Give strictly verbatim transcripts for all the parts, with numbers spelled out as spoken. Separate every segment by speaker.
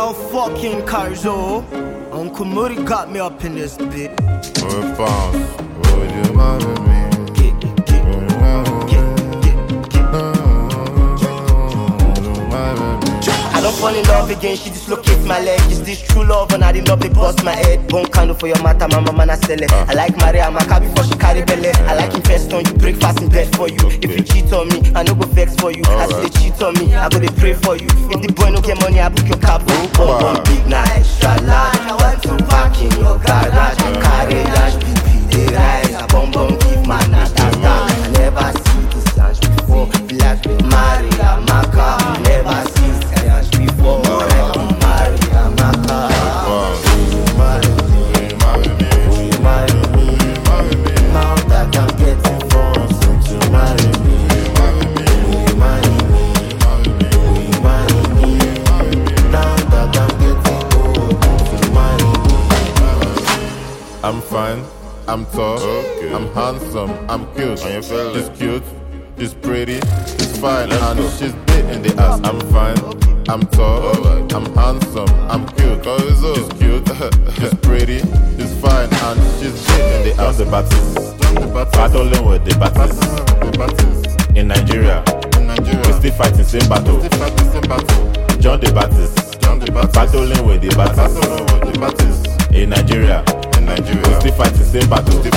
Speaker 1: Yo, fucking Carzo. Uncle Moody got me up in this bit.
Speaker 2: We're bound. Would you marry me?
Speaker 1: Get, get, get, get, get, get. I don't fall in love again, she dislocates my leg. Is this true love or not? The love they bust my head. Bone candle for your matter, my mama na sell it. I like Maria Maka before she carry belly. I like invest on you, breakfast in bed for you. If you cheat on me, I no go vex for you. As they cheat on me, I go they pray for you. If the boy no get money, I book your cab. Bum bum big na extra large. I want to park in your garage. Carry dash, B P they rise. I bum bum give man a tata. I never see this dance before. Black with Maria Maka. Never see this dance before. Maria Maka. Now that I'm getting phones, don't you marry me? Will you marry me? Will you marry me? Now that I'm getting old, don't you marry me?
Speaker 2: I'm fine, I'm tall, okay. I'm handsome, I'm cute. She's cute, she's pretty, she's fine, and she's big in the ass. I'm fine, I'm tall, I'm handsome, I'm cute. She's cute, she's pretty, she's fine, and she's big in the ass.
Speaker 3: The Baptist, battling with the Baptist. In Nigeria, we still fighting same battle. John the Baptist, battling with the Baptist. In Nigeria, we still fighting same battle.
Speaker 2: Will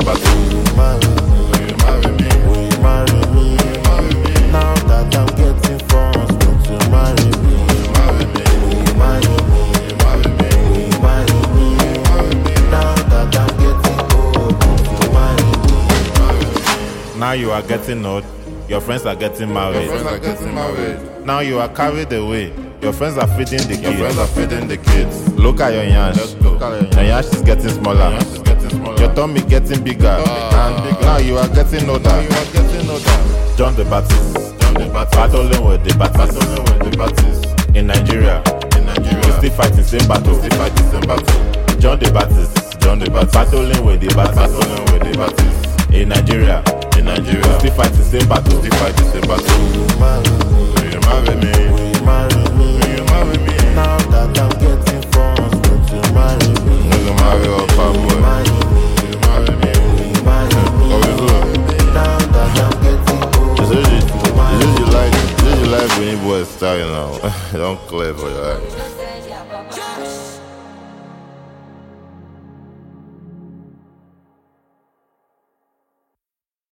Speaker 2: you marry me?
Speaker 1: Will you marry me? Now that I'm getting phones, won't you marry me? Will you marry me? Will you marry me? Now that I'm getting old, won't you marry me?
Speaker 3: Now you are getting old, your friends are getting married.
Speaker 2: Your friends are getting married.
Speaker 3: Now you are carried away, your friends are feeding the
Speaker 2: Your friends
Speaker 3: kids.
Speaker 2: are feeding the kids.
Speaker 3: Look at your yansh,
Speaker 2: Let's go.
Speaker 3: your yansh is getting smaller.
Speaker 2: Your is getting smaller.
Speaker 3: Your tummy getting bigger,
Speaker 2: Ah.
Speaker 3: and now you are getting older.
Speaker 2: Now you are getting older.
Speaker 3: John the Baptist,
Speaker 2: John the Baptist,
Speaker 3: battling with the Baptist.
Speaker 2: battling with the Baptist.
Speaker 3: In Nigeria,
Speaker 2: In
Speaker 3: we
Speaker 2: Nigeria,
Speaker 3: still fighting same battle.
Speaker 2: still fighting same battle.
Speaker 3: John the Baptist,
Speaker 2: John the Baptist,
Speaker 3: battling with the Baptist.
Speaker 2: battling with the Baptist.
Speaker 3: In Nigeria,
Speaker 2: In
Speaker 3: we
Speaker 2: Nigeria,
Speaker 3: still fighting same battle.
Speaker 2: still fighting same battle.
Speaker 1: Will you marry me?
Speaker 2: Will you marry me?
Speaker 1: Will you marry me?
Speaker 2: Will you marry me?
Speaker 1: Now that I'm getting phones, won't you marry me?
Speaker 2: Will you marry a bad
Speaker 1: Will you
Speaker 2: boy?
Speaker 1: marry me?
Speaker 2: Will you marry me?
Speaker 1: Will you marry me?
Speaker 2: What we do?
Speaker 1: Now that I'm getting old,
Speaker 2: It's just
Speaker 1: won't you marry
Speaker 2: you
Speaker 1: me?
Speaker 2: like, it's just you like when you boys style now. Don't clear for your eye.